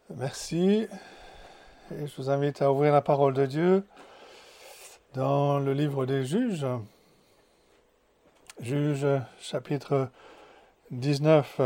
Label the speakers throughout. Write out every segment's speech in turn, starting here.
Speaker 1: Merci. Et je vous invite à ouvrir la parole de Dieu dans le livre des Juges. Juges chapitre 19.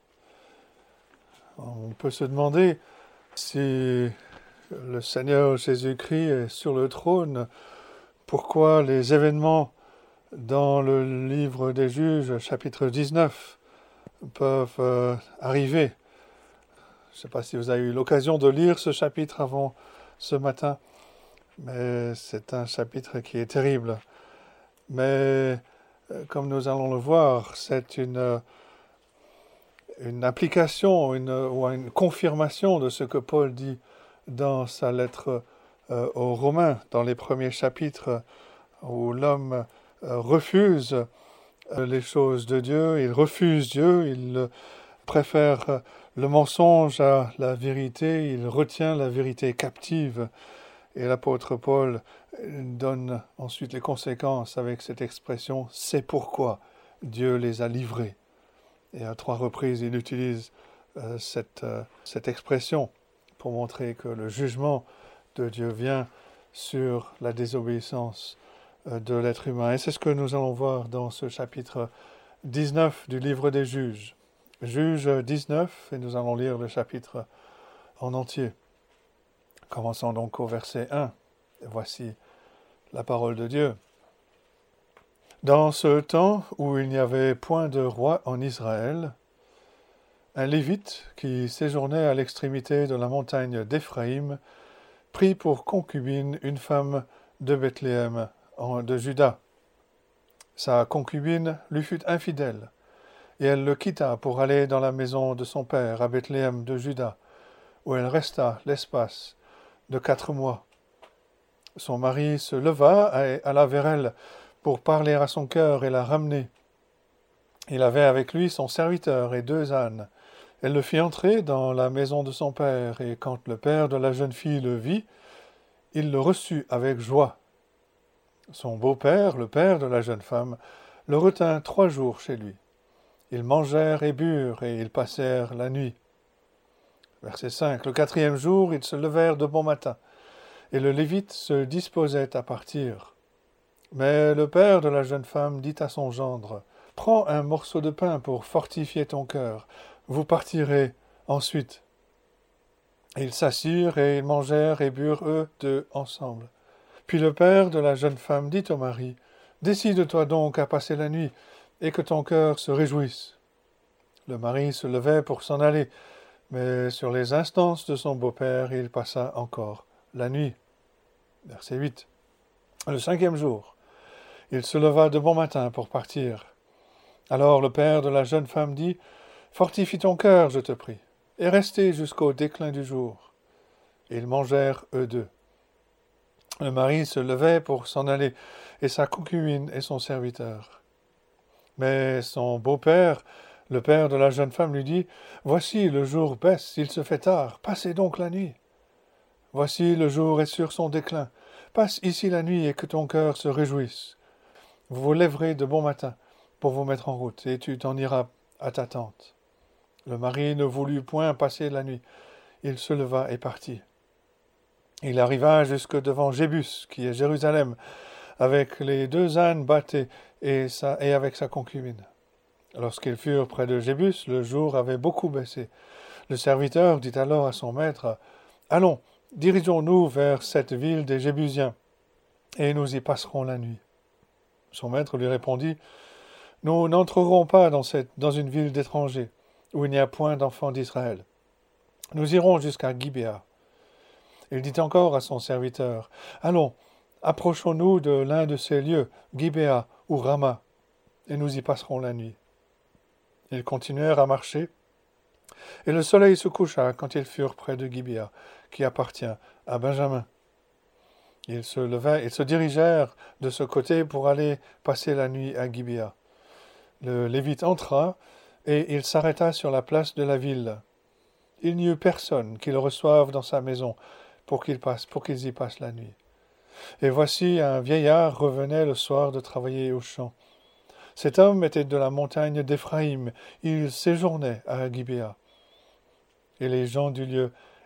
Speaker 1: On peut se demander si le Seigneur Jésus-Christ est sur le trône, pourquoi les événements dans le livre des Juges chapitre 19 peuvent arriver. Je ne sais pas si vous avez eu l'occasion de lire ce chapitre avant ce matin, mais c'est un chapitre qui est terrible. Mais comme nous allons le voir, c'est une application ou une confirmation de ce que Paul dit dans sa lettre aux Romains, dans les premiers chapitres, où l'homme refuse les choses de Dieu, il refuse Dieu, il préfère le mensonge à la vérité, il retient la vérité captive. Et l'apôtre Paul donne ensuite les conséquences avec cette expression « c'est pourquoi Dieu les a livrés ». Et à 3 reprises, il utilise cette expression pour montrer que le jugement de Dieu vient sur la désobéissance de l'être humain. Et c'est ce que nous allons voir dans ce chapitre 19 du livre des Juges. Juges 19, et nous allons lire le chapitre en entier. Commençons donc au verset 1. Voici la parole de Dieu. Dans ce temps où il n'y avait point de roi en Israël, un Lévite qui séjournait à l'extrémité de la montagne d'Éphraïm prit pour concubine une femme de Bethléem, de Juda. Sa concubine lui fut infidèle, et elle le quitta pour aller dans la maison de son père à Bethléem de Juda, où elle resta l'espace de 4 mois. Son mari se leva et alla vers elle pour parler à son cœur et la ramener. Il avait avec lui son serviteur et 2 ânes. Elle le fit entrer dans la maison de son père, et quand le père de la jeune fille le vit, il le reçut avec joie. Son beau-père, le père de la jeune femme, le retint 3 jours chez lui. Ils mangèrent et burent, et ils passèrent la nuit. Verset 5. Le 4e jour, ils se levèrent de bon matin, et le Lévite se disposait à partir. Mais le père de la jeune femme dit à son gendre, « Prends un morceau de pain pour fortifier ton cœur, vous partirez ensuite. » Ils s'assirent, et ils mangèrent et burent eux 2 ensemble. Puis le père de la jeune femme dit au mari, « Décide-toi donc à passer la nuit, et que ton cœur se réjouisse. » Le mari se levait pour s'en aller, mais sur les instances de son beau-père, il passa encore la nuit. Verset 8. Le 5e jour, il se leva de bon matin pour partir. Alors le père de la jeune femme dit, « Fortifie ton cœur, je te prie, et restez jusqu'au déclin du jour. » Et ils mangèrent eux 2. Le mari se levait pour s'en aller, et sa concubine et son serviteur. Mais son beau-père, le père de la jeune femme, lui dit, « Voici, le jour baisse, il se fait tard, passez donc la nuit. Voici, le jour est sur son déclin, passe ici la nuit et que ton cœur se réjouisse. Vous vous lèverez de bon matin pour vous mettre en route, et tu t'en iras à ta tente. » Le mari ne voulut point passer la nuit. Il se leva et partit. Il arriva jusque devant Jébus, qui est Jérusalem, avec les 2 ânes bâtés et avec sa concubine. Lorsqu'ils furent près de Jébus, le jour avait beaucoup baissé. Le serviteur dit alors à son maître, « Allons, dirigeons-nous vers cette ville des Jébusiens, et nous y passerons la nuit. » Son maître lui répondit, « Nous n'entrerons pas dans une ville d'étrangers, où il n'y a point d'enfants d'Israël. Nous irons jusqu'à Gibéa. » Il dit encore à son serviteur, « Allons, approchons-nous de l'un de ces lieux, Gibéa ou Rama, et nous y passerons la nuit. » Ils continuèrent à marcher, et le soleil se coucha quand ils furent près de Gibéa, qui appartient à Benjamin. Ils se dirigèrent de ce côté pour aller passer la nuit à Gibéa. Le Lévite entra, et il s'arrêta sur la place de la ville. Il n'y eut personne qui le reçoive dans sa maison pour qu'ils y passent la nuit. Et voici un vieillard revenait le soir de travailler au champ. Cet homme était de la montagne d'Éphraïm. Il séjournait à Gibéa. Et les gens du lieu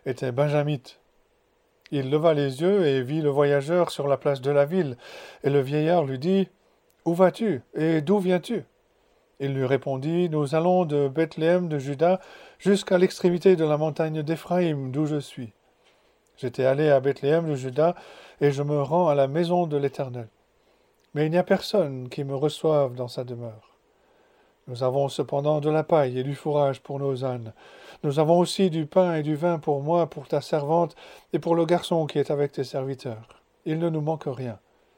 Speaker 1: était benjamite. Il leva les yeux et vit le voyageur sur la place de la ville, et le vieillard lui dit, « Où vas-tu et d'où viens-tu » Il lui répondit, « Nous allons de Bethléem de Juda jusqu'à l'extrémité de la montagne d'Éphraïm, d'où je suis. J'étais allé à Bethléem de Juda, et je me rends à la maison de l'Éternel. Mais il n'y a personne qui me reçoive dans sa demeure. Nous avons cependant de la paille et du fourrage pour nos ânes. Nous avons aussi du pain et du vin pour moi, pour ta servante, et pour le garçon qui est avec tes serviteurs. Il ne nous manque rien. »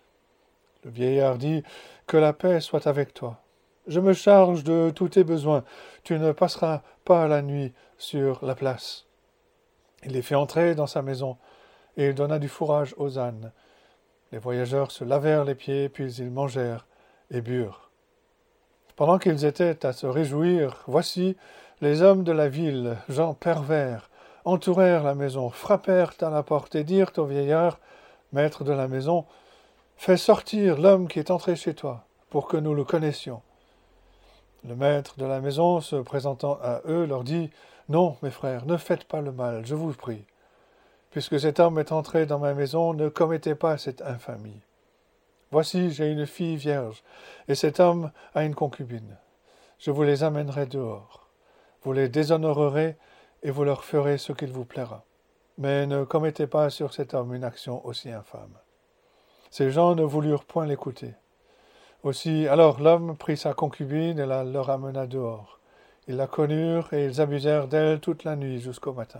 Speaker 1: Le vieillard dit, « Que la paix soit avec toi. Je me charge de tous tes besoins. Tu ne passeras pas la nuit sur la place. » Il les fit entrer dans sa maison, et il donna du fourrage aux ânes. Les voyageurs se lavèrent les pieds, puis ils mangèrent et burent. Pendant qu'ils étaient à se réjouir, voici, les hommes de la ville, gens pervers, entourèrent la maison, frappèrent à la porte et dirent au vieillard, maître de la maison, « Fais sortir l'homme qui est entré chez toi, pour que nous le connaissions. » Le maître de la maison, se présentant à eux, leur dit, « Non, mes frères, ne faites pas le mal, je vous prie. Puisque cet homme est entré dans ma maison, ne commettez pas cette infamie. Voici, j'ai une fille vierge, et cet homme a une concubine. Je vous les amènerai dehors. Vous les déshonorerez, et vous leur ferez ce qu'il vous plaira. Mais ne commettez pas sur cet homme une action aussi infâme. » Ces gens ne voulurent point l'écouter. Aussi, alors l'homme prit sa concubine et la leur amena dehors. Ils la connurent, et ils abusèrent d'elle toute la nuit jusqu'au matin.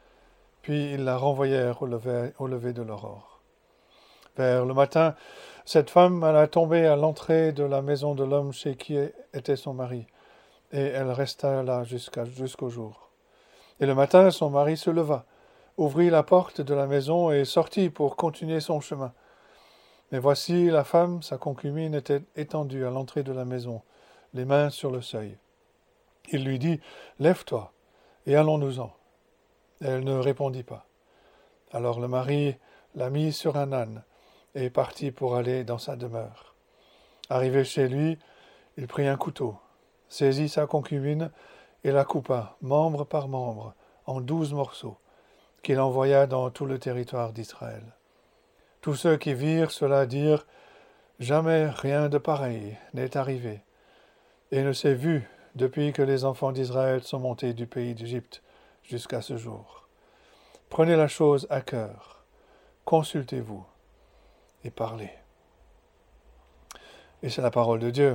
Speaker 1: Puis ils la renvoyèrent au lever de l'aurore. Vers le matin, cette femme alla tomber à l'entrée de la maison de l'homme chez qui était son mari, et elle resta là jusqu'au jour. Et le matin, son mari se leva, ouvrit la porte de la maison et sortit pour continuer son chemin. Mais voici, la femme, sa concubine, était étendue à l'entrée de la maison, les mains sur le seuil. Il lui dit, « Lève-toi, et allons-nous-en. » Elle ne répondit pas. Alors le mari la mit sur un âne, et partit pour aller dans sa demeure. Arrivé chez lui, il prit un couteau, saisit sa concubine, et la coupa, membre par membre, en 12 morceaux, qu'il envoya dans tout le territoire d'Israël. Tous ceux qui virent cela dirent, « Jamais rien de pareil n'est arrivé, et ne s'est vu depuis que les enfants d'Israël sont montés du pays d'Égypte jusqu'à ce jour. Prenez la chose à cœur, consultez-vous et parlez. » Et c'est la parole de Dieu.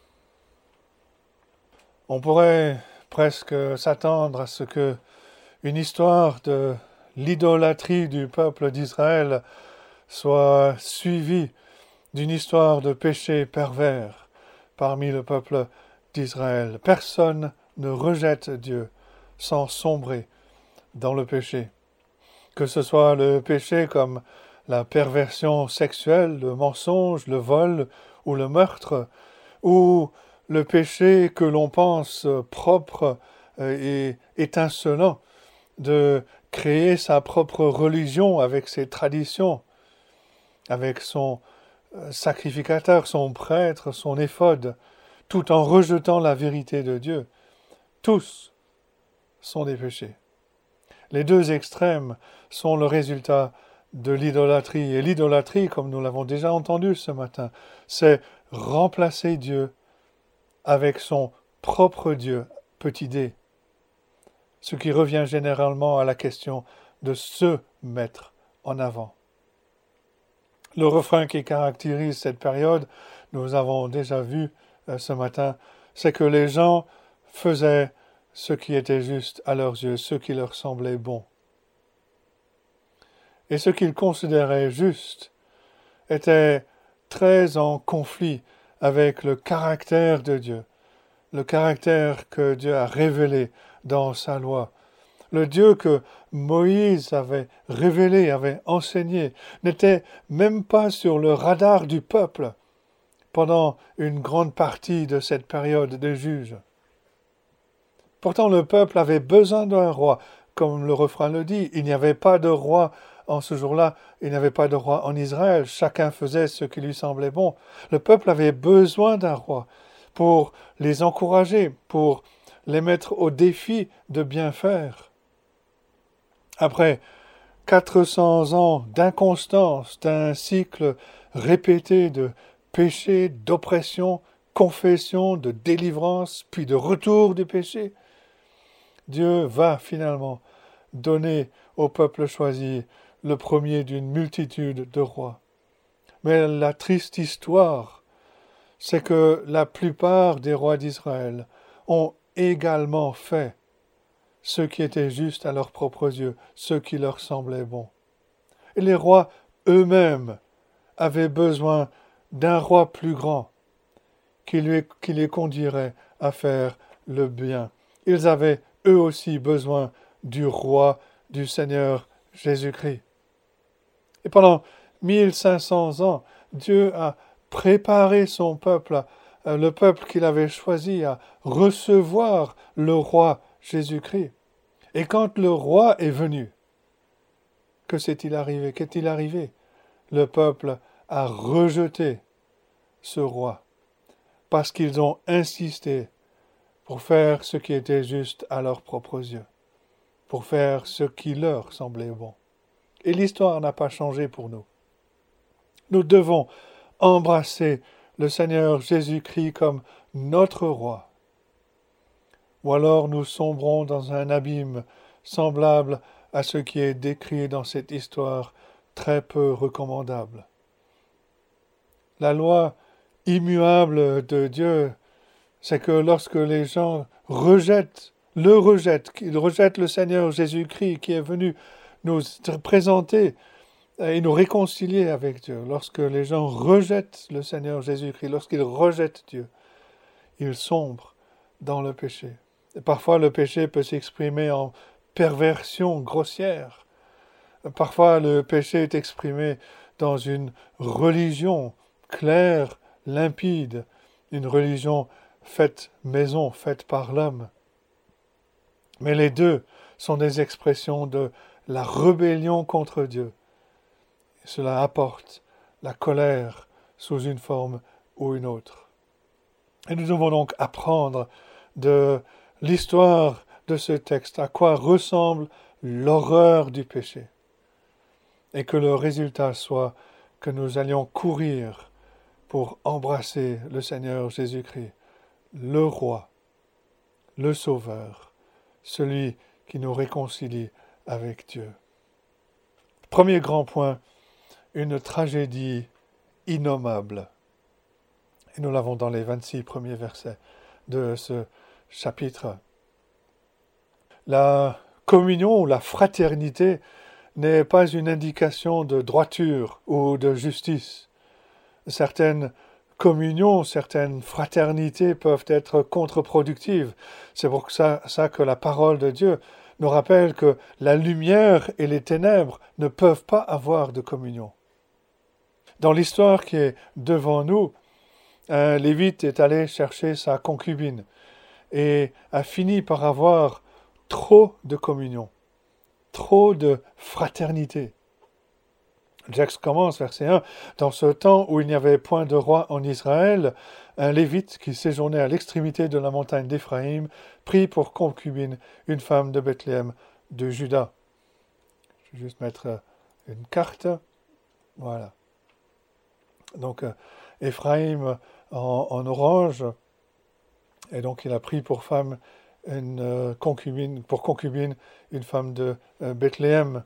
Speaker 1: On pourrait presque s'attendre à ce que une histoire de l'idolâtrie du peuple d'Israël soit suivie d'une histoire de péché pervers parmi le peuple d'Israël. Personne ne rejette Dieu sans sombrer dans le péché. Que ce soit le péché comme la perversion sexuelle, le mensonge, le vol ou le meurtre, ou le péché que l'on pense propre et étincelant, de créer sa propre religion avec ses traditions, avec son sacrificateur, son prêtre, son éphod, tout en rejetant la vérité de Dieu. Tous sont des péchés. Les deux extrêmes sont le résultat de l'idolâtrie. Et l'idolâtrie, comme nous l'avons déjà entendu ce matin, c'est remplacer Dieu avec son propre Dieu, petit d, ce qui revient généralement à la question de se mettre en avant. Le refrain qui caractérise cette période, nous avons déjà vu ce matin, c'est que les gens faisaient ce qui était juste à leurs yeux, ce qui leur semblait bon. Et ce qu'ils considéraient juste était très en conflit avec le caractère de Dieu, le caractère que Dieu a révélé dans sa loi. Le Dieu que Moïse avait révélé, avait enseigné, n'était même pas sur le radar du peuple pendant une grande partie de cette période des juges. Pourtant, le peuple avait besoin d'un roi. Comme le refrain le dit, il n'y avait pas de roi en ce jour-là, il n'y avait pas de roi en Israël. Chacun faisait ce qui lui semblait bon. Le peuple avait besoin d'un roi pour les encourager, pour les mettre au défi de bien faire. Après 400 ans d'inconstance, d'un cycle répété de péché, d'oppression, confession, de délivrance, puis de retour du péché, Dieu va finalement donner au peuple choisi le premier d'une multitude de rois. Mais la triste histoire, c'est que la plupart des rois d'Israël ont également fait ce qui était juste à leurs propres yeux, ce qui leur semblait bon. Et les rois eux-mêmes avaient besoin d'un roi plus grand qui les conduirait à faire le bien. Ils avaient eux aussi besoin du roi, du Seigneur Jésus-Christ. Et pendant 1500 ans, Dieu a préparé son peuple, le peuple qu'il avait choisi, à recevoir le roi Jésus-Christ. Et quand le roi est venu, que s'est-il arrivé? Qu'est-il arrivé? Le peuple a rejeté ce roi parce qu'ils ont insisté pour faire ce qui était juste à leurs propres yeux, pour faire ce qui leur semblait bon. Et l'histoire n'a pas changé pour nous. Nous devons embrasser le Seigneur Jésus-Christ comme notre roi. Ou alors nous sombrons dans un abîme semblable à ce qui est décrit dans cette histoire très peu recommandable. La loi immuable de Dieu, c'est que lorsque les gens qu'ils rejettent le Seigneur Jésus-Christ qui est venu nous présenter et nous réconcilier avec Dieu, lorsque les gens rejettent le Seigneur Jésus-Christ, lorsqu'ils rejettent Dieu, ils sombrent dans le péché. Et parfois le péché peut s'exprimer en perversion grossière. Parfois le péché est exprimé dans une religion claire, limpide, une religion faite maison, faite par l'homme. Mais les deux sont des expressions de la rébellion contre Dieu. Et cela apporte la colère sous une forme ou une autre. Et nous devons donc apprendre de l'histoire de ce texte, à quoi ressemble l'horreur du péché. Et que le résultat soit que nous allions courir pour embrasser le Seigneur Jésus-Christ, le Roi, le Sauveur, celui qui nous réconcilie avec Dieu. Premier grand point, une tragédie innommable. Et nous l'avons dans les 26 premiers versets de ce chapitre. La communion ou la fraternité n'est pas une indication de droiture ou de justice. Certaines communions, certaines fraternités peuvent être contre-productives. C'est pour ça que la parole de Dieu nous rappelle que la lumière et les ténèbres ne peuvent pas avoir de communion. Dans l'histoire qui est devant nous, un Lévite est allé chercher sa concubine et a fini par avoir trop de communion, trop de fraternité. Le texte commence, verset 1. Dans ce temps où il n'y avait point de roi en Israël, un Lévite qui séjournait à l'extrémité de la montagne d'Éphraïm prit pour concubine une femme de Bethléem de Juda. Je vais juste mettre une carte. Voilà. Donc, Éphraïm en orange. Et donc, il a pris pour femme une concubine une femme de Bethléem.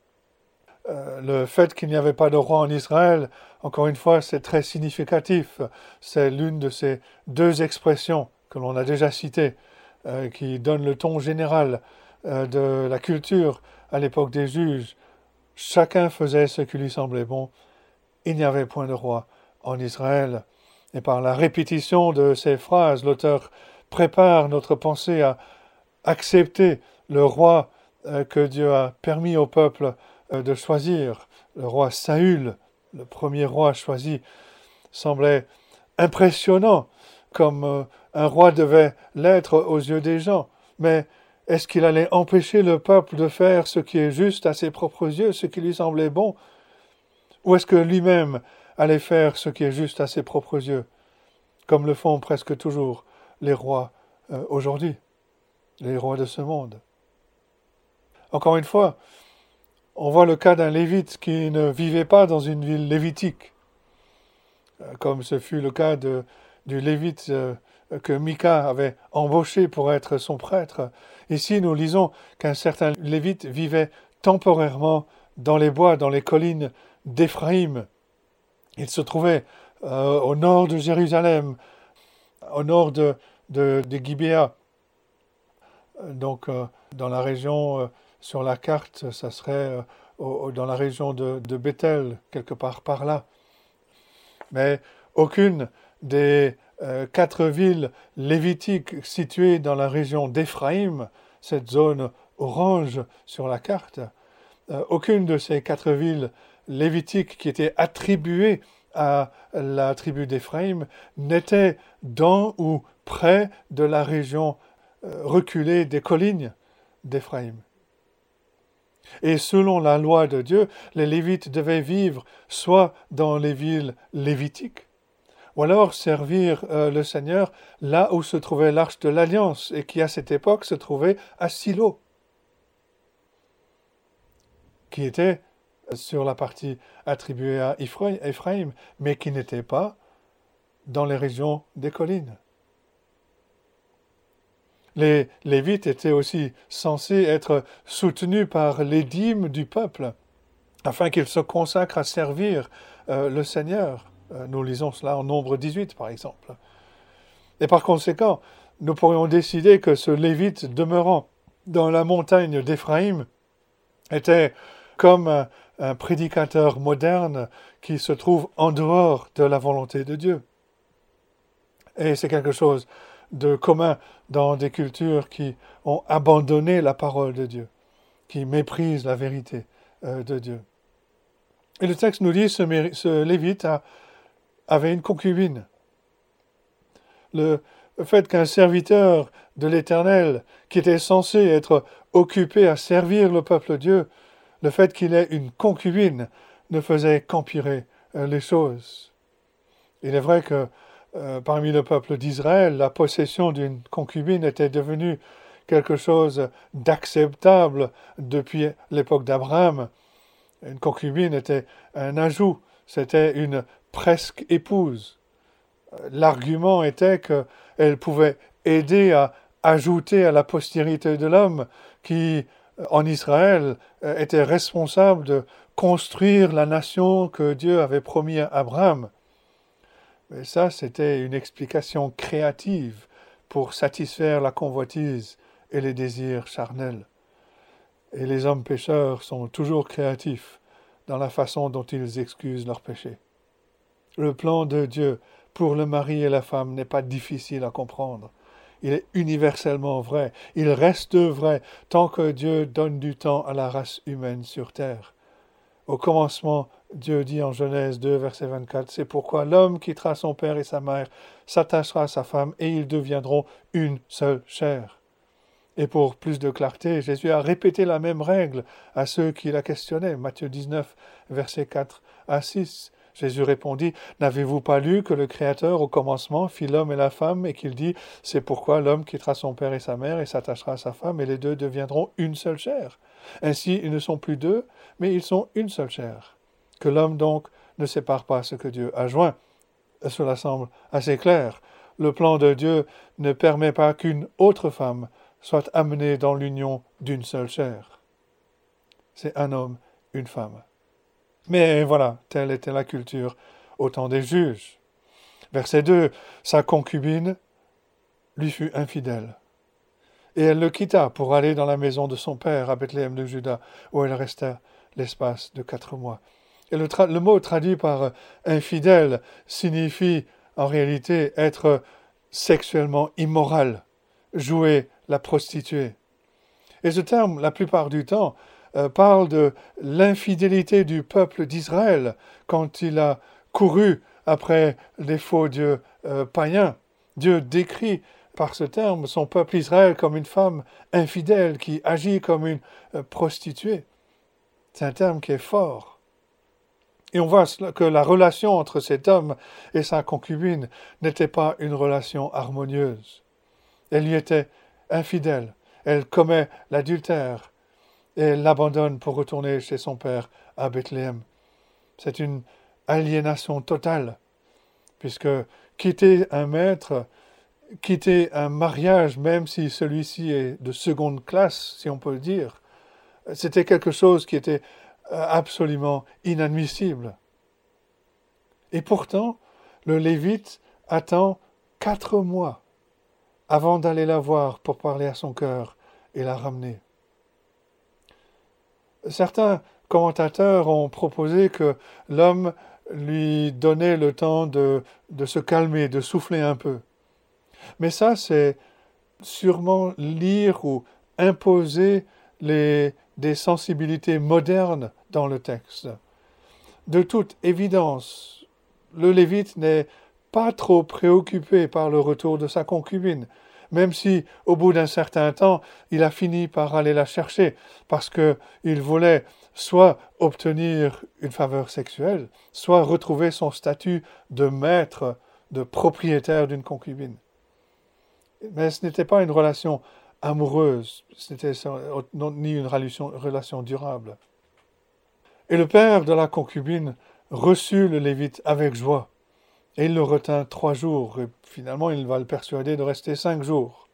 Speaker 1: Le fait qu'il n'y avait pas de roi en Israël, encore une fois, c'est très significatif. C'est l'une de ces deux expressions que l'on a déjà citées, qui donnent le ton général de la culture à l'époque des juges. Chacun faisait ce qui lui semblait bon. Il n'y avait point de roi en Israël. Et par la répétition de ces phrases, l'auteur prépare notre pensée à accepter le roi que Dieu a permis au peuple de choisir. Le roi Saül, le premier roi choisi, semblait impressionnant, comme un roi devait l'être aux yeux des gens. Mais est-ce qu'il allait empêcher le peuple de faire ce qui est juste à ses propres yeux, ce qui lui semblait bon? Ou est-ce que lui-même allait faire ce qui est juste à ses propres yeux, comme le font presque toujours les rois aujourd'hui, les rois de ce monde? Encore une fois, on voit le cas d'un lévite qui ne vivait pas dans une ville lévitique, comme ce fut le cas du lévite que Mika avait embauché pour être son prêtre. Ici, nous lisons qu'un certain lévite vivait temporairement dans les bois, dans les collines d'Éphraïm. Il se trouvait au nord de Jérusalem, au nord de Gibéa. Donc, dans la région, sur la carte, ça serait dans la région de Bethel, quelque part par là. Mais aucune des 4 villes lévitiques situées dans la région d'Éphraïm, cette zone orange sur la carte, aucune de ces 4 villes lévitiques qui étaient attribuées à la tribu d'Éphraïm n'était dans ou près de la région reculée des collines d'Éphraïm. Et selon la loi de Dieu, les Lévites devaient vivre soit dans les villes lévitiques, ou alors servir le Seigneur là où se trouvait l'Arche de l'Alliance, et qui à cette époque se trouvait à Silo, qui était sur la partie attribuée à Éphraïm, mais qui n'était pas dans les régions des collines. Les Lévites étaient aussi censés être soutenus par les dîmes du peuple, afin qu'ils se consacrent à servir le Seigneur. Nous lisons cela en Nombre 18, par exemple. Et par conséquent, nous pourrions décider que ce Lévite demeurant dans la montagne d'Éphraïm était comme un prédicateur moderne qui se trouve en dehors de la volonté de Dieu. Et c'est quelque chose de commun dans des cultures qui ont abandonné la parole de Dieu, qui méprisent la vérité de Dieu. Et le texte nous dit que ce Lévite avait une concubine. Le fait qu'un serviteur de l'Éternel, qui était censé être occupé à servir le peuple de Dieu, le fait qu'il ait une concubine ne faisait qu'empirer les choses. Il est vrai que parmi le peuple d'Israël, la possession d'une concubine était devenue quelque chose d'acceptable depuis l'époque d'Abraham. Une concubine était un ajout, c'était une presque épouse. L'argument était qu'elle pouvait aider à ajouter à la postérité de l'homme qui, en Israël, était responsable de construire la nation que Dieu avait promis à Abraham. Mais ça, c'était une explication créative pour satisfaire la convoitise et les désirs charnels. Et les hommes pécheurs sont toujours créatifs dans la façon dont ils excusent leurs péchés. Le plan de Dieu pour le mari et la femme n'est pas difficile à comprendre. Il est universellement vrai. Il reste vrai tant que Dieu donne du temps à la race humaine sur terre. Au commencement, Dieu dit en Genèse 2, verset 24, « C'est pourquoi l'homme quittera son père et sa mère, s'attachera à sa femme, et ils deviendront une seule chair. » Et pour plus de clarté, Jésus a répété la même règle à ceux qui la questionnaient. Matthieu 19, verset 4 à 6. Jésus répondit, « N'avez-vous pas lu que le Créateur, au commencement, fit l'homme et la femme, et qu'il dit, « C'est pourquoi l'homme quittera son père et sa mère, et s'attachera à sa femme, et les deux deviendront une seule chair. Ainsi, ils ne sont plus deux, mais ils sont une seule chair. Que l'homme donc ne sépare pas ce que Dieu a joint. » Cela semble assez clair. Le plan de Dieu ne permet pas qu'une autre femme soit amenée dans l'union d'une seule chair. C'est un homme, une femme. Mais voilà, telle était la culture au temps des juges. Verset 2, sa concubine lui fut infidèle. Et elle le quitta pour aller dans la maison de son père à Bethléem de Juda, où elle resta l'espace de 4 mois. Et le mot traduit par infidèle signifie en réalité être sexuellement immoral, jouer la prostituée. Et ce terme, la plupart du temps, parle de l'infidélité du peuple d'Israël quand il a couru après les faux dieux païens. Dieu décrit par ce terme son peuple Israël comme une femme infidèle qui agit comme une prostituée. C'est un terme qui est fort. Et on voit que la relation entre cet homme et sa concubine n'était pas une relation harmonieuse. Elle lui était infidèle. Elle commet l'adultère. et elle l'abandonne pour retourner chez son père à Bethléem. C'est une aliénation totale, puisque quitter un maître, quitter un mariage, même si celui-ci est de seconde classe, si on peut le dire, c'était quelque chose qui était absolument inadmissible. Et pourtant, le Lévite attend 4 mois avant d'aller la voir pour parler à son cœur et la ramener. Certains commentateurs ont proposé que l'homme lui donnait le temps de se calmer, de souffler un peu. Mais ça, c'est sûrement lire ou imposer des sensibilités modernes dans le texte. De toute évidence, le Lévite n'est pas trop préoccupé par le retour de sa concubine, même si, au bout d'un certain temps, il a fini par aller la chercher, parce qu'il voulait soit obtenir une faveur sexuelle, soit retrouver son statut de maître, de propriétaire d'une concubine. Mais ce n'était pas une relation amoureuse, ce n'était ni une relation durable. Et le père de la concubine reçut le Lévite avec joie. Et il le retint 3 jours, et finalement il va le persuader de rester 5 jours.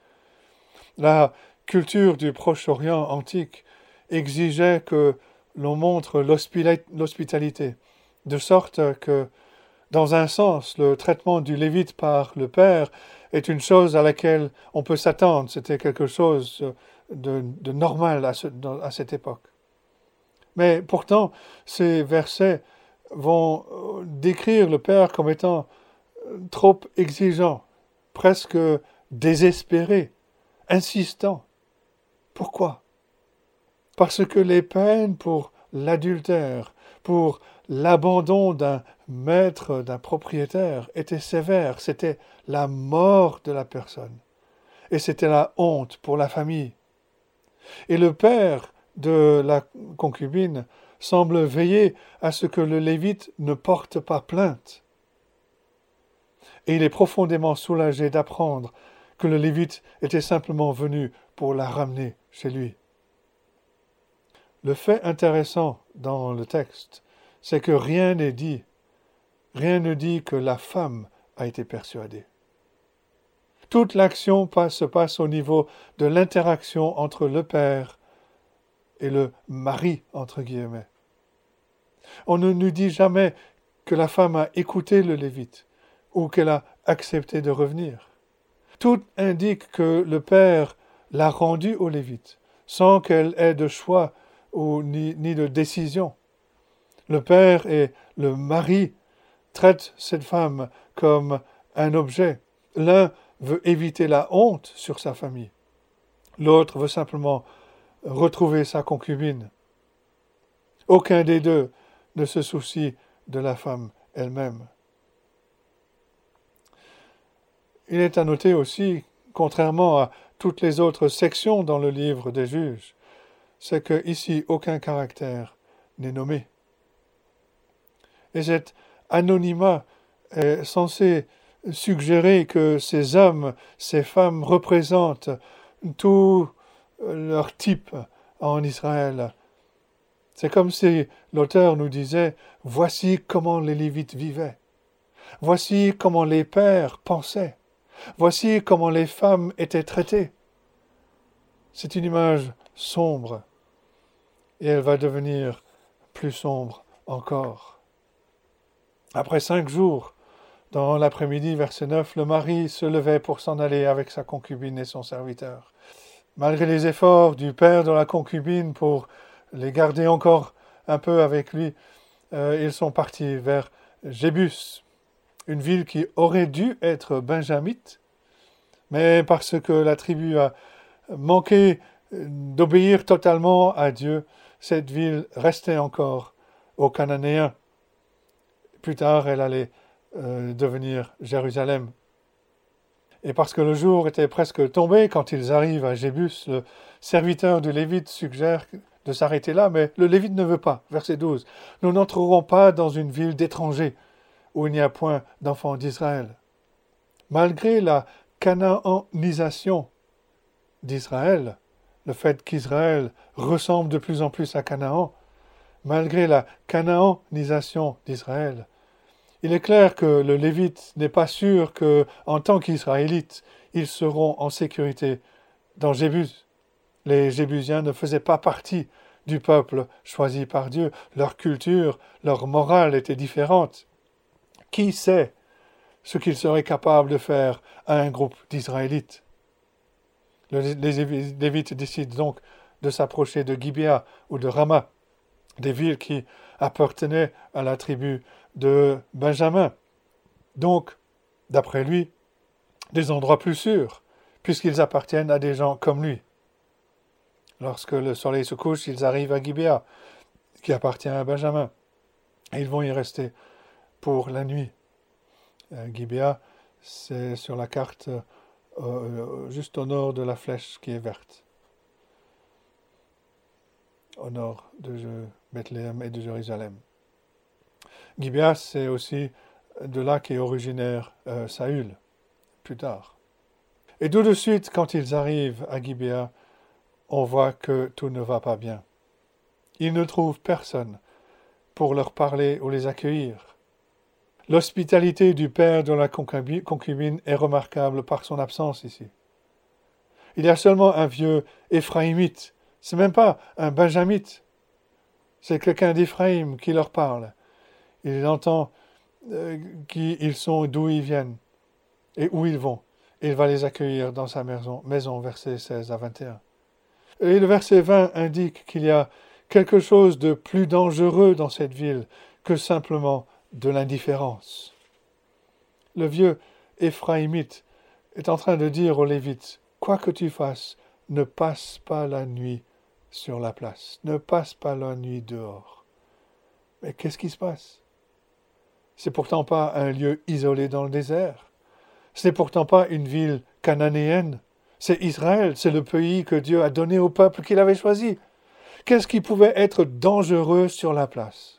Speaker 1: La culture du Proche-Orient antique exigeait que l'on montre l'hospitalité, de sorte que, dans un sens, le traitement du Lévite par le père est une chose à laquelle on peut s'attendre. C'était quelque chose de normal à cette époque. Mais pourtant, ces versets vont décrire le père comme étant trop exigeant, presque désespéré, insistant. Pourquoi? Parce que les peines pour l'adultère, pour l'abandon d'un maître, d'un propriétaire, étaient sévères. C'était la mort de la personne. Et c'était la honte pour la famille. Et le père de la concubine semble veiller à ce que le Lévite ne porte pas plainte. Et il est profondément soulagé d'apprendre que le Lévite était simplement venu pour la ramener chez lui. Le fait intéressant dans le texte, c'est que rien n'est dit. Rien ne dit que la femme a été persuadée. Toute l'action se passe au niveau de l'interaction entre le père et le mari, entre guillemets. On ne nous dit jamais que la femme a écouté le Lévite ou qu'elle a accepté de revenir. Tout indique que le père l'a rendue au Lévite, sans qu'elle ait de choix ni de décision. Le père et le mari traitent cette femme comme un objet. L'un veut éviter la honte sur sa famille. L'autre veut simplement retrouver sa concubine. Aucun des deux ne se soucie de la femme elle-même. Il est à noter aussi, contrairement à toutes les autres sections dans le livre des Juges, c'est que ici aucun caractère n'est nommé. Et cet anonymat est censé suggérer que ces hommes, ces femmes représentent tout leur type en Israël. C'est comme si l'auteur nous disait « Voici comment les Lévites vivaient. Voici comment les pères pensaient. Voici comment les femmes étaient traitées. » C'est une image sombre, et elle va devenir plus sombre encore. Après 5 jours, dans l'après-midi, verset 9, le mari se levait pour s'en aller avec sa concubine et son serviteur. Malgré les efforts du père de la concubine pour les garder encore un peu avec lui, ils sont partis vers Jébus, une ville qui aurait dû être benjamite, mais parce que la tribu a manqué d'obéir totalement à Dieu, cette ville restait encore aux Cananéens. Plus tard, elle allait devenir Jérusalem. Et parce que le jour était presque tombé quand ils arrivent à Jébus, le serviteur du Lévite suggère de s'arrêter là, mais le Lévite ne veut pas. Verset 12. « Nous n'entrerons pas dans une ville d'étrangers où il n'y a point d'enfants d'Israël. » Malgré la cananisation d'Israël, le fait qu'Israël ressemble de plus en plus à Canaan, malgré la canaanisation d'Israël. Il est clair que le Lévite n'est pas sûr qu'en tant qu'Israélites, ils seront en sécurité dans Jébus. Les Jébusiens ne faisaient pas partie du peuple choisi par Dieu. Leur culture, leur morale était différente. Qui sait ce qu'ils seraient capables de faire à un groupe d'Israélites? Les Lévites décident donc de s'approcher de Gibéa ou de Rama, des villes qui appartenaient à la tribu de Benjamin. Donc, d'après lui, des endroits plus sûrs, puisqu'ils appartiennent à des gens comme lui. Lorsque le soleil se couche, ils arrivent à Gibéa, qui appartient à Benjamin. Et ils vont y rester pour la nuit. Gibéa, c'est sur la carte juste au nord de la flèche qui est verte, au nord de Bethléem et de Jérusalem. Gibéa, c'est aussi de là qu'est originaire Saül, plus tard. Et tout de suite, quand ils arrivent à Gibéa, on voit que tout ne va pas bien. Ils ne trouvent personne pour leur parler ou les accueillir. L'hospitalité du père de la concubine est remarquable par son absence ici. Il y a seulement un vieux Éphraïmite, c'est même pas un Benjamite, c'est quelqu'un d'Éphraïm qui leur parle. Il entend qui ils sont, d'où ils viennent et où ils vont. Et il va les accueillir dans sa maison, versets 16 à 21. Et le verset 20 indique qu'il y a quelque chose de plus dangereux dans cette ville que simplement de l'indifférence. Le vieux Éphraïmite est en train de dire aux Lévites, quoi que tu fasses, ne passe pas la nuit sur la place, ne passe pas la nuit dehors. Mais qu'est-ce qui se passe? C'est pourtant pas un lieu isolé dans le désert. Ce n'est pourtant pas une ville cananéenne. C'est Israël, c'est le pays que Dieu a donné au peuple qu'il avait choisi. Qu'est-ce qui pouvait être dangereux sur la place?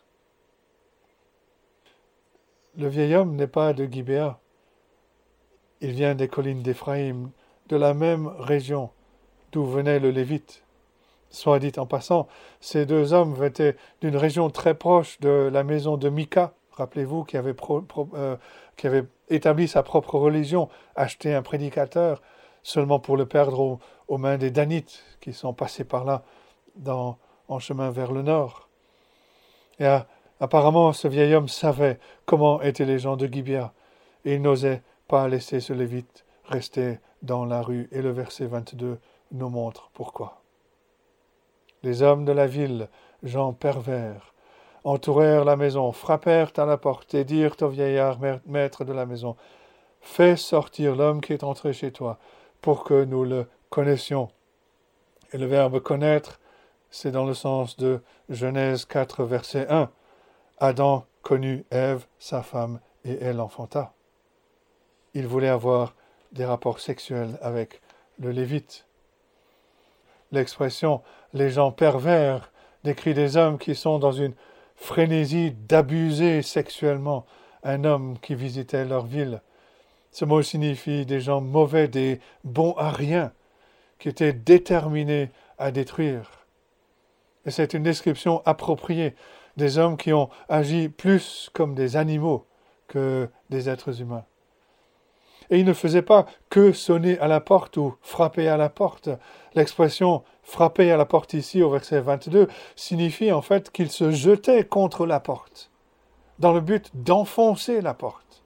Speaker 1: Le vieil homme n'est pas de Gibéa. Il vient des collines d'Éphraïm, de la même région d'où venait le Lévite. Soit dit en passant, ces deux hommes étaient d'une région très proche de la maison de Mika, rappelez-vous, qui avait établi sa propre religion, acheté un prédicateur, seulement pour le perdre aux mains des Danites, qui sont passés par là en chemin vers le nord. Et apparemment, ce vieil homme savait comment étaient les gens de Gibéa, et il n'osait pas laisser ce Lévite rester dans la rue. Et le verset 22 nous montre pourquoi. Les hommes de la ville, gens pervers, entourèrent la maison, frappèrent à la porte et dirent au vieillard, maître de la maison, « Fais sortir l'homme qui est entré chez toi, pour que nous le connaissions. » Et le verbe « connaître », c'est dans le sens de Genèse 4, verset 1. Adam connut Ève, sa femme, et elle enfanta. Il voulait avoir des rapports sexuels avec le Lévite. L'expression « les gens pervers » décrit des hommes qui sont dans une frénésie d'abuser sexuellement un homme qui visitait leur ville. Ce mot signifie des gens mauvais, des bons à rien, qui étaient déterminés à détruire. Et c'est une description appropriée des hommes qui ont agi plus comme des animaux que des êtres humains. Et ils ne faisaient pas que sonner à la porte ou frapper à la porte. L'expression « frapper à la porte » ici, au verset 22, signifie en fait qu'ils se jetaient contre la porte, dans le but d'enfoncer la porte.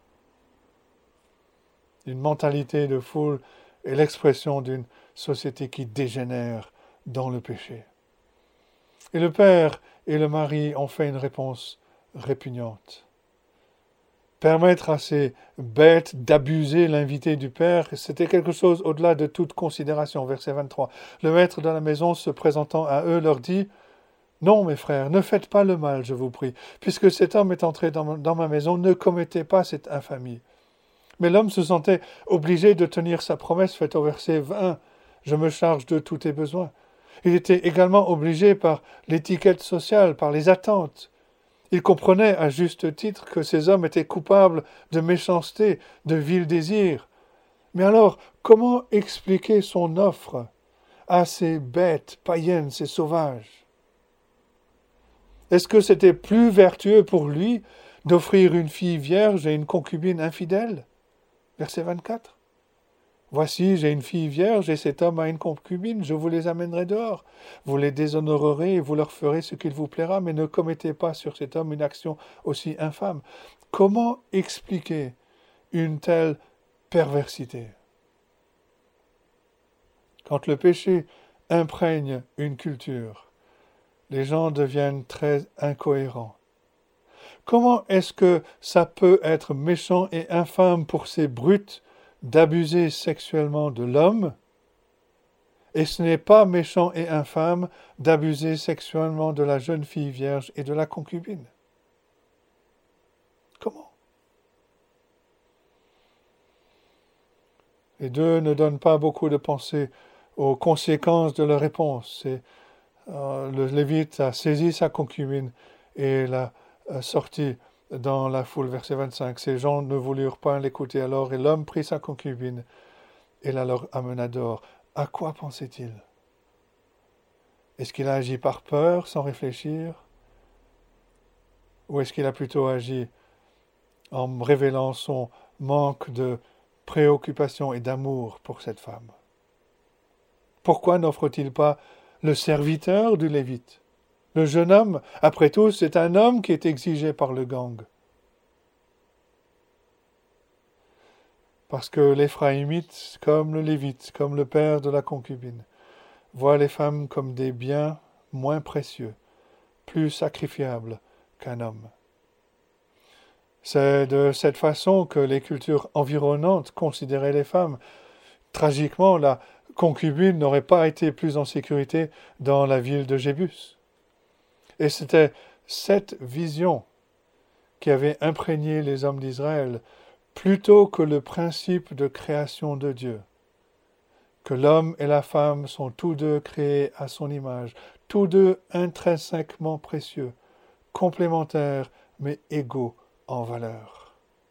Speaker 1: Une mentalité de foule est l'expression d'une société qui dégénère dans le péché. Et le père et le mari ont fait une réponse répugnante. Permettre à ces bêtes d'abuser l'invité du père, c'était quelque chose au-delà de toute considération. Verset 23. Le maître de la maison, se présentant à eux, leur dit « Non, mes frères, ne faites pas le mal, je vous prie. Puisque cet homme est entré dans ma maison, ne commettez pas cette infamie. » Mais l'homme se sentait obligé de tenir sa promesse faite au verset 20. « Je me charge de tous tes besoins. » Il était également obligé par l'étiquette sociale, par les attentes. Il comprenait à juste titre que ces hommes étaient coupables de méchanceté, de vil désir. Mais alors, comment expliquer son offre à ces bêtes païennes, ces sauvages? Est-ce que c'était plus vertueux pour lui d'offrir une fille vierge et une concubine infidèle? Verset 24. Voici, j'ai une fille vierge et cet homme a une concubine, je vous les amènerai dehors. Vous les déshonorerez et vous leur ferez ce qu'il vous plaira, mais ne commettez pas sur cet homme une action aussi infâme. Comment expliquer une telle perversité? Quand le péché imprègne une culture, les gens deviennent très incohérents. Comment est-ce que ça peut être méchant et infâme pour ces brutes d'abuser sexuellement de l'homme, et ce n'est pas méchant et infâme d'abuser sexuellement de la jeune fille vierge et de la concubine? Comment? Les deux ne donnent pas beaucoup de pensée aux conséquences de leur réponse. Le Lévite a saisi sa concubine et l'a sorti dans la foule, verset 25. Ces gens ne voulurent pas l'écouter alors, et l'homme prit sa concubine et la leur amena dehors. À quoi pensait-il? Est-ce qu'il a agi par peur, sans réfléchir? Ou est-ce qu'il a plutôt agi en révélant son manque de préoccupation et d'amour pour cette femme? Pourquoi n'offre-t-il pas le serviteur du Lévite? Le jeune homme, après tout, c'est un homme qui est exigé par le gang. Parce que l'Éphraïmite, comme le Lévite, comme le père de la concubine, voit les femmes comme des biens moins précieux, plus sacrifiables qu'un homme. C'est de cette façon que les cultures environnantes considéraient les femmes. Tragiquement, la concubine n'aurait pas été plus en sécurité dans la ville de Jébus. Et c'était cette vision qui avait imprégné les hommes d'Israël plutôt que le principe de création de Dieu, que l'homme et la femme sont tous deux créés à son image, tous deux intrinsèquement précieux, complémentaires mais égaux en valeur.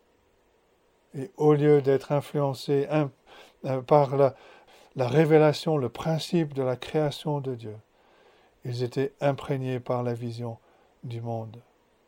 Speaker 1: Et au lieu d'être influencés par la révélation, le principe de la création de Dieu, ils étaient imprégnés par la vision du monde.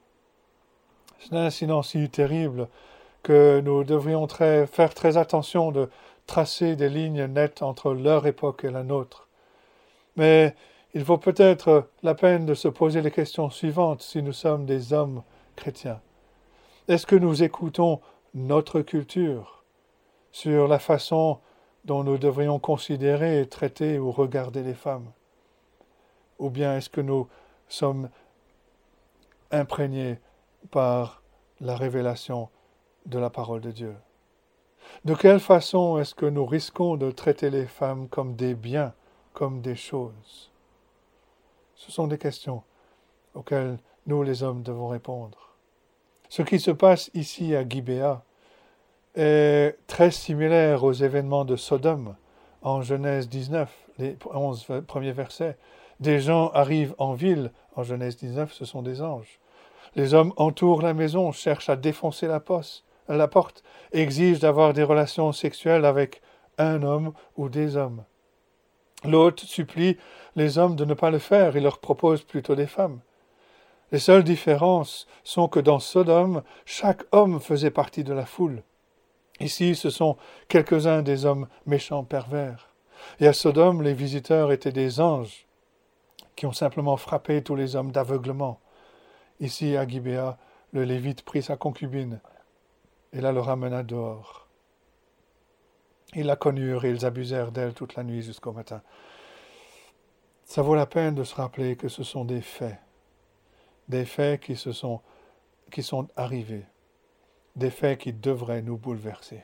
Speaker 1: C'est un incident si terrible que nous devrions faire très attention de tracer des lignes nettes entre leur époque et la nôtre. Mais il vaut peut-être la peine de se poser les questions suivantes si nous sommes des hommes chrétiens. Est-ce que nous écoutons notre culture sur la façon dont nous devrions considérer, traiter ou regarder les femmes? Ou bien est-ce que nous sommes imprégnés par la révélation de la parole de Dieu? De quelle façon est-ce que nous risquons de traiter les femmes comme des biens, comme des choses? Ce sont des questions auxquelles nous, les hommes, devons répondre. Ce qui se passe ici à Gibéa est très similaire aux événements de Sodome en Genèse 19, les 11 premiers versets. Des gens arrivent en ville, en Genèse 19, ce sont des anges. Les hommes entourent la maison, cherchent à défoncer la porte, exigent d'avoir des relations sexuelles avec un homme ou des hommes. L'hôte supplie les hommes de ne pas le faire, il leur propose plutôt des femmes. Les seules différences sont que dans Sodome, chaque homme faisait partie de la foule. Ici, ce sont quelques-uns des hommes méchants pervers. Et à Sodome, les visiteurs étaient des anges qui ont simplement frappé tous les hommes d'aveuglement. Ici, à Gibéa, le Lévite prit sa concubine et la leur amena dehors. Ils la connurent et ils abusèrent d'elle toute la nuit jusqu'au matin. Ça vaut la peine de se rappeler que ce sont des faits qui sont arrivés, des faits qui devraient nous bouleverser.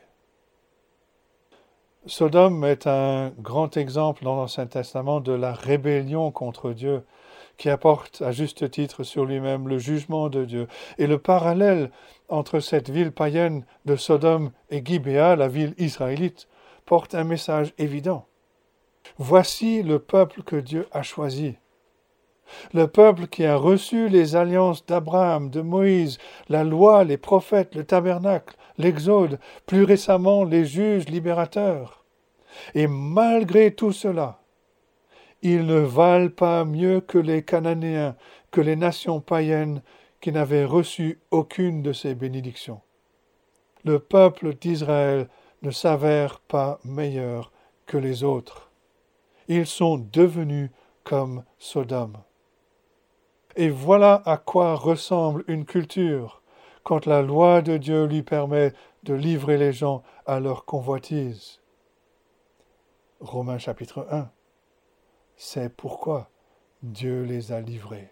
Speaker 1: Sodome est un grand exemple dans l'Ancien Testament de la rébellion contre Dieu, qui apporte à juste titre sur lui-même le jugement de Dieu. Et le parallèle entre cette ville païenne de Sodome et Gibéa, la ville israélite, porte un message évident. Voici le peuple que Dieu a choisi. Le peuple qui a reçu les alliances d'Abraham, de Moïse, la loi, les prophètes, le tabernacle, l'Exode, plus récemment les juges libérateurs. Et malgré tout cela, ils ne valent pas mieux que les Cananéens, que les nations païennes qui n'avaient reçu aucune de ces bénédictions. Le peuple d'Israël ne s'avère pas meilleur que les autres. Ils sont devenus comme Sodome. Et voilà à quoi ressemble une culture quand la loi de Dieu lui permet de livrer les gens à leur convoitise. Romains chapitre 1. C'est pourquoi Dieu les a livrés.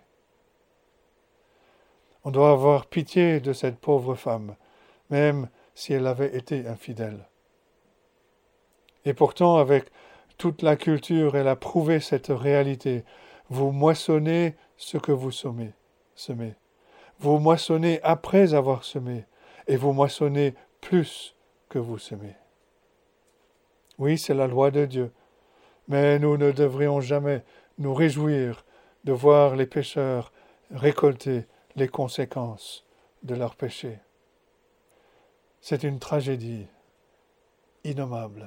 Speaker 1: On doit avoir pitié de cette pauvre femme, même si elle avait été infidèle. Et pourtant, avec toute la culture, elle a prouvé cette réalité. Vous moissonnez ce que vous semez. Vous moissonnez après avoir semé, et vous moissonnez plus que vous semez. Oui, c'est la loi de Dieu, mais nous ne devrions jamais nous réjouir de voir les pécheurs récolter les conséquences de leurs péchés. C'est une tragédie innommable.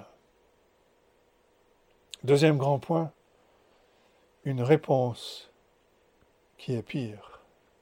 Speaker 1: Deuxième grand point, une réponse qui est pire.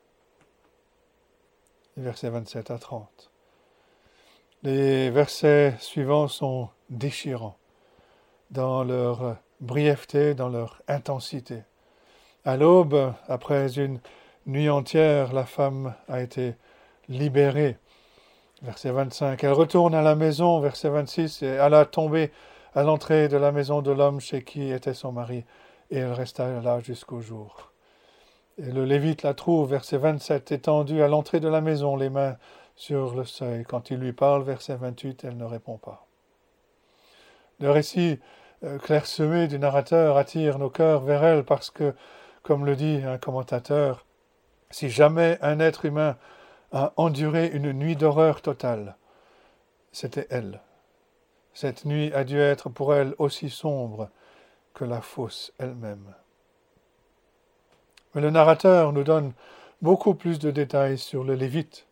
Speaker 1: Versets 27 à 30. Les versets suivants sont déchirants dans leur brièveté, dans leur intensité. À l'aube, après une nuit entière, la femme a été libérée. Verset 25. Elle retourne à la maison, verset 26, et elle a tombé à l'entrée de la maison de l'homme chez qui était son mari, et elle resta là jusqu'au jour. Et le Lévite la trouve, verset 27, étendue à l'entrée de la maison, les mains sur le seuil. Quand il lui parle, verset 28, elle ne répond pas. Le récit clairsemé du narrateur attire nos cœurs vers elle parce que, comme le dit un commentateur, si jamais un être humain a enduré une nuit d'horreur totale, c'était elle. Cette nuit a dû être pour elle aussi sombre que la fosse elle-même. Mais le narrateur nous donne beaucoup plus de détails sur le Lévite.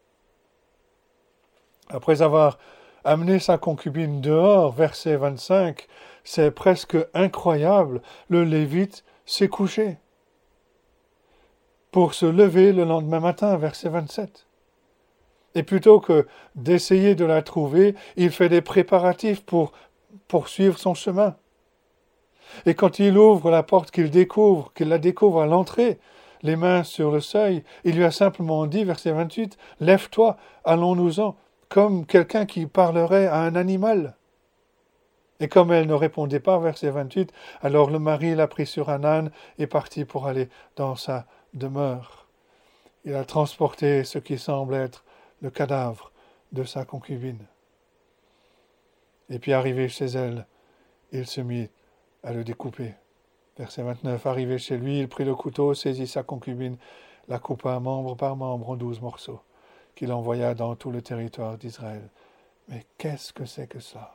Speaker 1: Après avoir amené sa concubine dehors, verset 25, c'est presque incroyable, le Lévite s'est couché pour se lever le lendemain matin, verset 27. Et plutôt que d'essayer de la trouver, il fait des préparatifs pour poursuivre son chemin. Et quand il ouvre la porte qu'il la découvre à l'entrée, les mains sur le seuil, il lui a simplement dit, verset 28, « Lève-toi, allons-nous-en », comme quelqu'un qui parlerait à un animal. Et comme elle ne répondait pas, verset 28, alors le mari l'a pris sur un âne et partit pour aller dans sa demeure. Il a transporté ce qui semble être le cadavre de sa concubine. Et puis arrivé chez elle, il se mit à le découper. Verset 29, arrivé chez lui, il prit le couteau, saisit sa concubine, la coupa membre par membre en 12 morceaux, qu'il envoya dans tout le territoire d'Israël. Mais qu'est-ce que c'est que ça?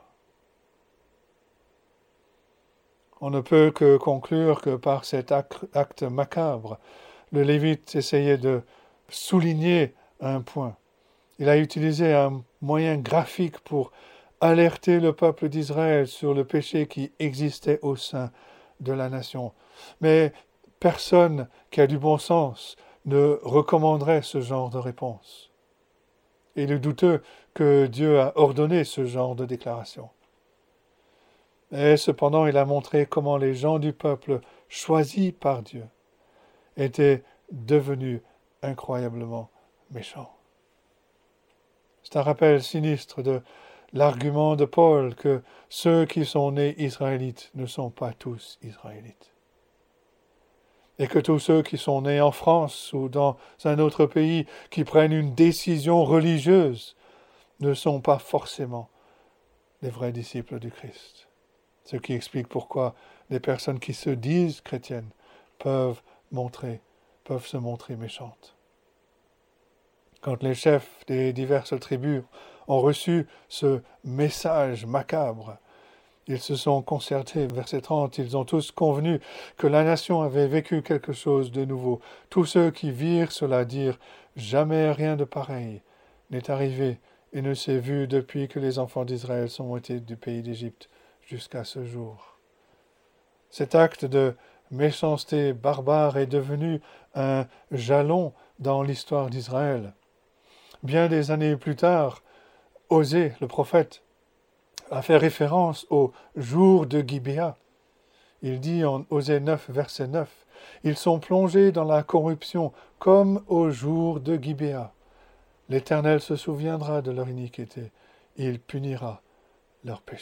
Speaker 1: On ne peut que conclure que par cet acte macabre, le Lévite essayait de souligner un point. Il a utilisé un moyen graphique pour alerter le peuple d'Israël sur le péché qui existait au sein de la nation. Mais personne qui a du bon sens ne recommanderait ce genre de réponse. Il est douteux que Dieu a ordonné ce genre de déclaration. Et cependant, il a montré comment les gens du peuple choisis par Dieu étaient devenus incroyablement méchants. C'est un rappel sinistre de l'argument de Paul que ceux qui sont nés israélites ne sont pas tous israélites. Et que tous ceux qui sont nés en France ou dans un autre pays qui prennent une décision religieuse ne sont pas forcément les vrais disciples du Christ. Ce qui explique pourquoi des personnes qui se disent chrétiennes peuvent se montrer méchantes. Quand les chefs des diverses tribus ont reçu ce message macabre, ils se sont concertés. Verset 30, ils ont tous convenu que la nation avait vécu quelque chose de nouveau. Tous ceux qui virent cela dirent « Jamais rien de pareil n'est arrivé et ne s'est vu depuis que les enfants d'Israël sont montés du pays d'Égypte jusqu'à ce jour. » Cet acte de méchanceté barbare est devenue un jalon dans l'histoire d'Israël. Bien des années plus tard, Osée, le prophète, a fait référence au jour de Gibéa. Il dit en Osée 9, verset 9, « Ils sont plongés dans la corruption comme au jour de Gibéa. L'Éternel se souviendra de leur iniquité, il punira leur péché. »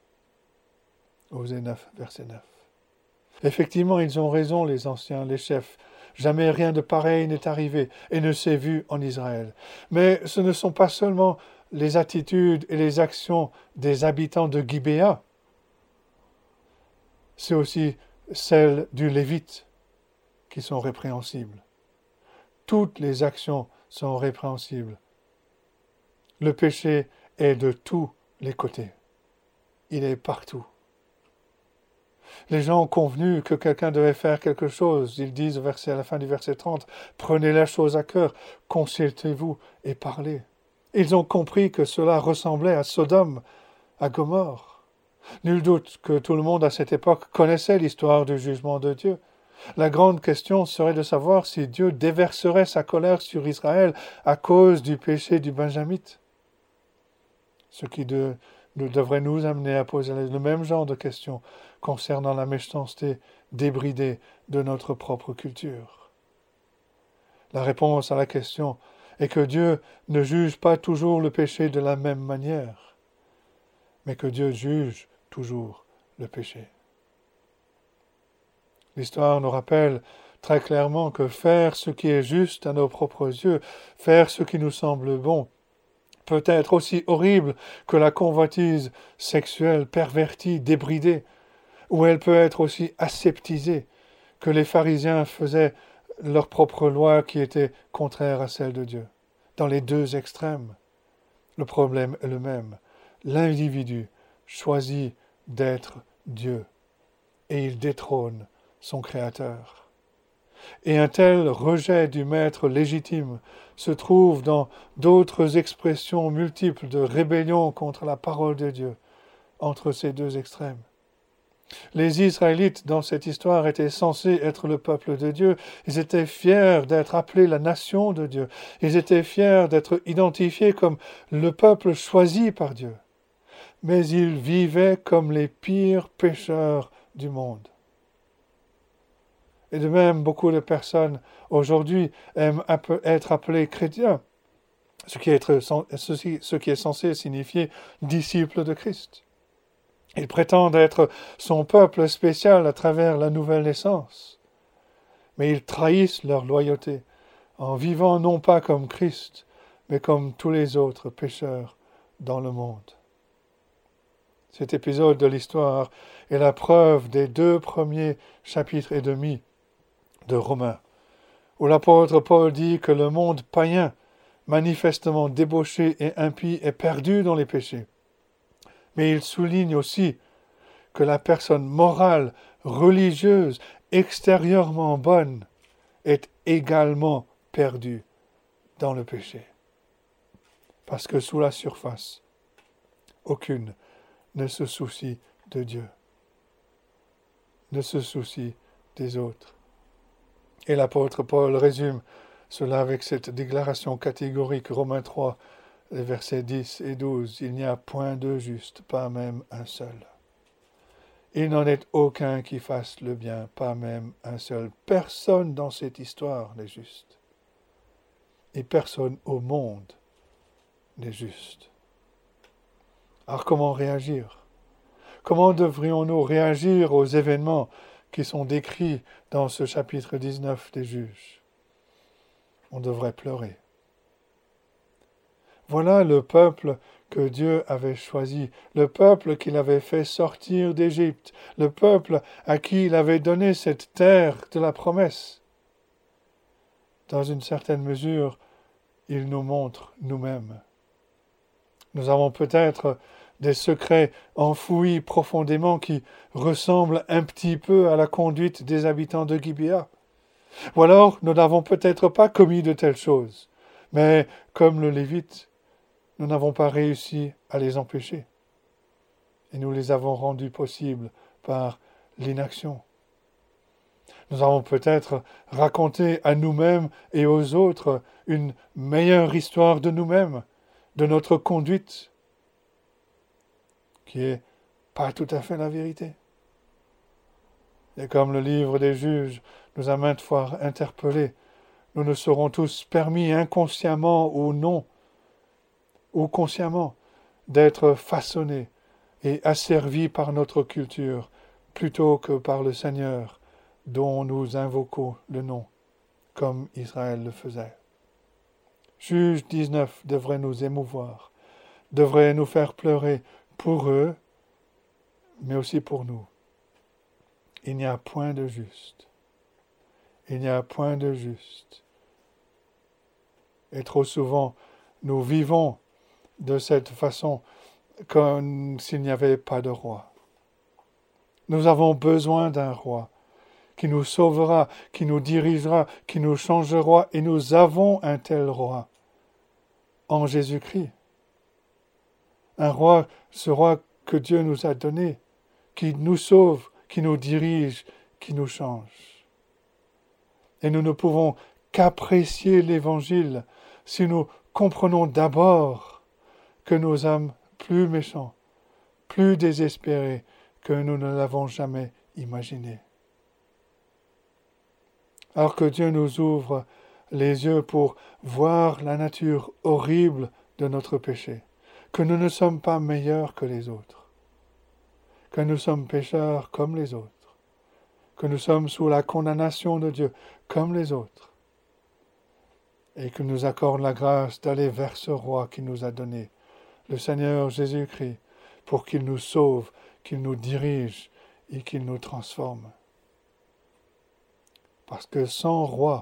Speaker 1: Osée 9, verset 9. Effectivement, ils ont raison, les anciens, les chefs. Jamais rien de pareil n'est arrivé et ne s'est vu en Israël. Mais ce ne sont pas seulement les attitudes et les actions des habitants de Gibéa, c'est aussi celles du Lévite qui sont répréhensibles. Toutes les actions sont répréhensibles. Le péché est de tous les côtés. Il est partout. Les gens ont convenu que quelqu'un devait faire quelque chose. Ils disent à la fin du verset 30, « Prenez la chose à cœur, consultez-vous et parlez. » Ils ont compris que cela ressemblait à Sodome, à Gomorrhe. Nul doute que tout le monde à cette époque connaissait l'histoire du jugement de Dieu. La grande question serait de savoir si Dieu déverserait sa colère sur Israël à cause du péché du Benjamite. Ce qui devrait nous amener à poser le même genre de questions concernant la méchanceté débridée de notre propre culture. La réponse à la question est que Dieu ne juge pas toujours le péché de la même manière, mais que Dieu juge toujours le péché. L'histoire nous rappelle très clairement que faire ce qui est juste à nos propres yeux, faire ce qui nous semble bon, peut être aussi horrible que la convoitise sexuelle pervertie, débridée, ou elle peut être aussi aseptisée que les pharisiens faisaient leur propre loi qui était contraire à celle de Dieu. Dans les deux extrêmes, le problème est le même. L'individu choisit d'être Dieu et il détrône son Créateur. Et un tel rejet du maître légitime se trouve dans d'autres expressions multiples de rébellion contre la parole de Dieu entre ces deux extrêmes. Les Israélites, dans cette histoire, étaient censés être le peuple de Dieu. Ils étaient fiers d'être appelés la nation de Dieu. Ils étaient fiers d'être identifiés comme le peuple choisi par Dieu. Mais ils vivaient comme les pires pécheurs du monde. Et de même, beaucoup de personnes aujourd'hui aiment être appelées chrétiens, ce qui est censé signifier disciples de Christ. Ils prétendent être son peuple spécial à travers la nouvelle naissance. Mais ils trahissent leur loyauté en vivant non pas comme Christ, mais comme tous les autres pécheurs dans le monde. Cet épisode de l'histoire est la preuve des 2 premiers chapitres et demi de Romains, où l'apôtre Paul dit que le monde païen, manifestement débauché et impie, est perdu dans les péchés. Mais il souligne aussi que la personne morale, religieuse, extérieurement bonne, est également perdue dans le péché. Parce que sous la surface, aucune ne se soucie de Dieu, ne se soucie des autres. Et l'apôtre Paul résume cela avec cette déclaration catégorique, Romains 3, les versets 10 et 12. « Il n'y a point de juste, pas même un seul. Il n'en est aucun qui fasse le bien, pas même un seul. Personne dans cette histoire n'est juste. Et personne au monde n'est juste. » Alors comment réagir ? Comment devrions-nous réagir aux événements qui sont décrits dans ce chapitre 19 des Juges ? On devrait pleurer. Voilà le peuple que Dieu avait choisi, le peuple qu'il avait fait sortir d'Égypte, le peuple à qui il avait donné cette terre de la promesse. Dans une certaine mesure, il nous montre nous-mêmes. Nous avons peut-être des secrets enfouis profondément qui ressemblent un petit peu à la conduite des habitants de Gibéa. Ou alors, nous n'avons peut-être pas commis de telles choses, mais comme le Lévite, nous n'avons pas réussi à les empêcher. Et nous les avons rendus possibles par l'inaction. Nous avons peut-être raconté à nous-mêmes et aux autres une meilleure histoire de nous-mêmes, de notre conduite, qui est pas tout à fait la vérité. Et comme le livre des juges nous a maintes fois interpellés, nous nous serons tous permis inconsciemment ou non, ou consciemment, d'être façonnés et asservis par notre culture plutôt que par le Seigneur dont nous invoquons le nom, comme Israël le faisait. Juge 19 devrait nous émouvoir, devrait nous faire pleurer pour eux, mais aussi pour nous. Il n'y a point de juste. Il n'y a point de juste. Et trop souvent, nous vivons de cette façon comme s'il n'y avait pas de roi. Nous avons besoin d'un roi qui nous sauvera, qui nous dirigera, qui nous changera, et nous avons un tel roi en Jésus-Christ. Un roi, ce roi que Dieu nous a donné, qui nous sauve, qui nous dirige, qui nous change. Et nous ne pouvons qu'apprécier l'Évangile si nous comprenons d'abord que nous sommes plus méchants, plus désespérés que nous ne l'avons jamais imaginé. Alors que Dieu nous ouvre les yeux pour voir la nature horrible de notre péché, que nous ne sommes pas meilleurs que les autres, que nous sommes pécheurs comme les autres, que nous sommes sous la condamnation de Dieu comme les autres, et qu'il nous accorde la grâce d'aller vers ce roi qui nous a donné, le Seigneur Jésus-Christ, pour qu'il nous sauve, qu'il nous dirige et qu'il nous transforme. Parce que sans roi,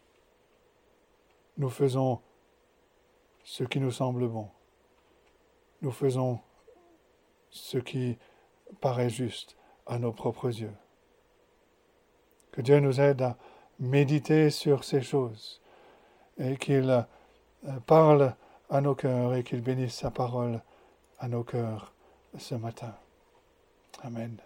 Speaker 1: nous faisons ce qui nous semble bon. Nous faisons ce qui paraît juste à nos propres yeux. Que Dieu nous aide à méditer sur ces choses et qu'il parle à nos cœurs et qu'il bénisse sa parole à nos cœurs ce matin. Amen.